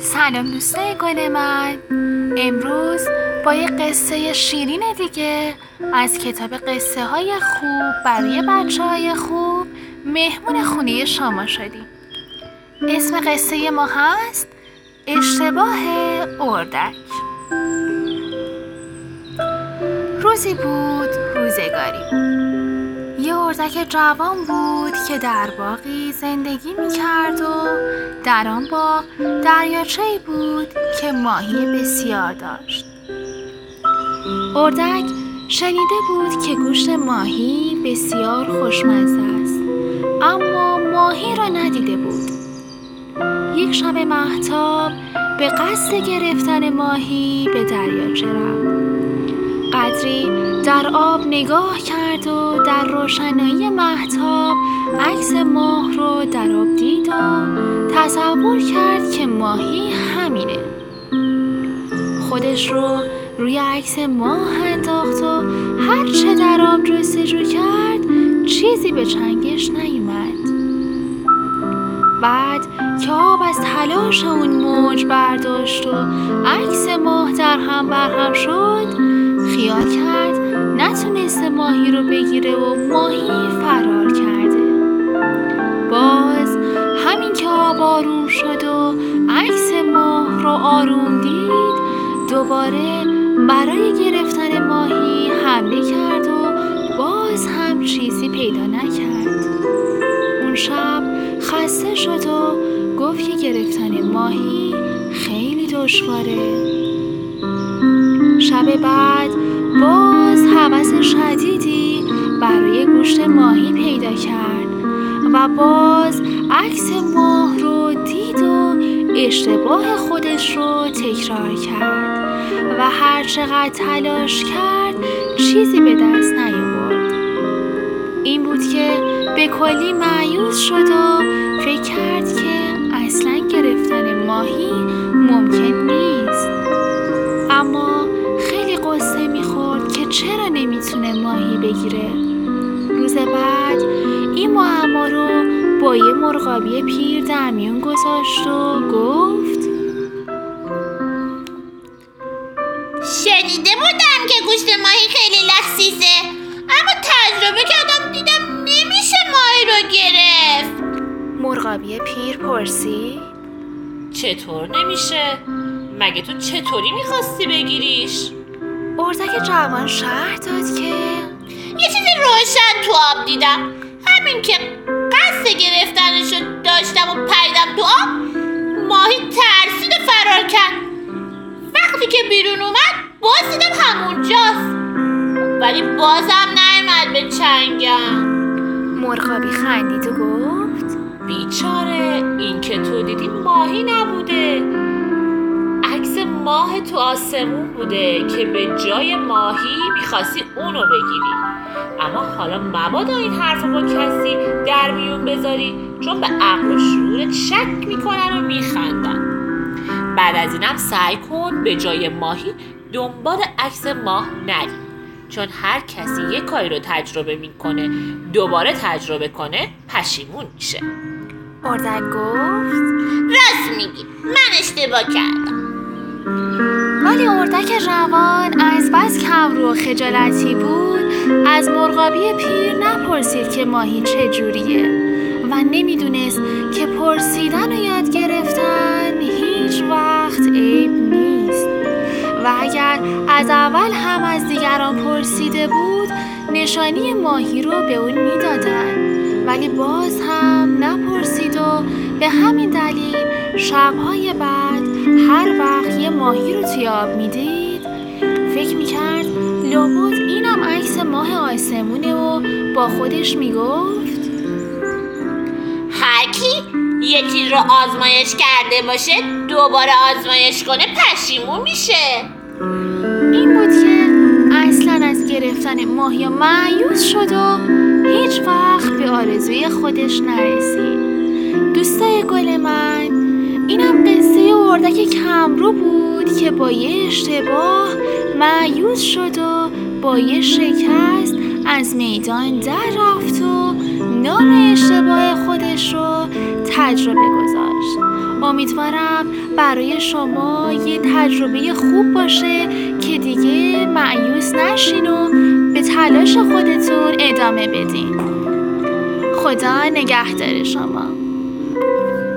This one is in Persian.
سلام دوستای گل من. امروز با یه قصه شیرین دیگه از کتاب قصه های خوب برای بچه های خوب مهمون خونه شما شدیم. اسم قصه ما هست اشتباه اردک. روزی بود روزگاری. یه اردک جوان بود که در باغی زندگی می‌کرد و در آن باغ دریاچه‌ای بود که ماهی بسیار داشت. اردک شنیده بود که گوشت ماهی بسیار خوشمزه است، اما ماهی را ندیده بود. یک شب مهتاب به قصد گرفتن ماهی به دریاچه رفت. قدری در آب نگاه کرد و در روشنایی مهتاب عکس ماه رو در آب دید و تصور کرد که ماهی همینه. خودش رو روی عکس ماه انداخت و هر چه در آب جستجو کرد چیزی به چنگش نیومد. بعد که آب از تلاش اون موج برداشت و عکس ماه در هم برهم شد، خیال کرد نتونسته ماهی رو بگیره و ماهی فرار کرده. باز همین که آب آروم شد و عکس ماه رو آروم دید، دوباره برای گرفتن ماهی حمله کرد و باز هم چیزی پیدا نکرد. اون شب خسته شد و گفت که گرفتن ماهی خیلی دشواره. شب بعد باز هوس شدیدی برای گوشت ماهی پیدا کرد و باز عکس ماه رو دید و اشتباه خودش رو تکرار کرد و هر چقدر تلاش کرد چیزی به دست نیاورد. این بود که به کلی مایوس شد و فکر کرد که اصلاً گرفتن ماهی ممکن نیست. اما خیلی قصه میخورد که چرا نمیتونه ماهی بگیره. روز بعد این معما رو با یه مرغابی پیر در میون گذاشت و گفت شنیده بودم که گوشت ماهی خیلی لذیذه، اما تجربه کردم دیدم نمیشه ماهی رو گرفت. مرغابی پیر پرسید چطور نمیشه؟ مگه تو چطوری میخواستی بگیریش؟ اردک جوان شرح داد که یه چیز روشن تو آب دیدم، همین که قصد گرفتنشو داشتم و پریدم تو آب، ماهی ترسید و فرار کرد. وقتی که بیرون اومد باز دیدم همونجاست، ولی بازم نیومد به چنگم. مرغابی خندید و گفت بیچاره، این که تو دیدی ماهی نبوده، عکس ماه تو آسمون بوده که به جای ماهی میخواستی اونو بگیری. اما حالا مبادا این حرفو با کسی در میون بذاری، چون به عقل و شعورت شک میکنن و میخندن. بعد از اینم سعی کن به جای ماهی دنبال عکس ماه نری، چون هر کسی یک کاری رو تجربه میکنه دوباره تجربه کنه پشیمون میشه. اردک گفت راست میگی، من اشتباه کردم. ولی اردک جوان از بس کمرو و خجالتی بود از مرغابی پیر نپرسید که ماهی چجوریه و نمیدونست که پرسیدن و یاد گرفتن هیچ وقت عیب نیست و اگر از اول هم از دیگران پرسیده بود نشانی ماهی رو به اون میدادن، ولی باز هم نپرسید و به همین دلیل شب‌های بعد هر وقت یه ماهی رو توی آب میدید فکر میکرد لابد اینم عکس ماه آسمونه و با خودش میگفت هر کی یه چیز رو آزمایش کرده باشه دوباره آزمایش کنه پشیمون میشه. این بود که اصلا از گرفتن ماهی مایوس شد و هیچ وقت به آرزوی خودش نرسید. دوستای گل من، اینم قصه اردک کمرو بود که با یه اشتباه مایوس شد و با یه شکست از میدان در رفت و نام اشتباه خودش رو تجربه گذاشت. امیدوارم برای شما یه تجربه خوب باشه که دیگه مایوس نشین و به تلاش خودتون ادامه بدین. خدا نگهدار شما.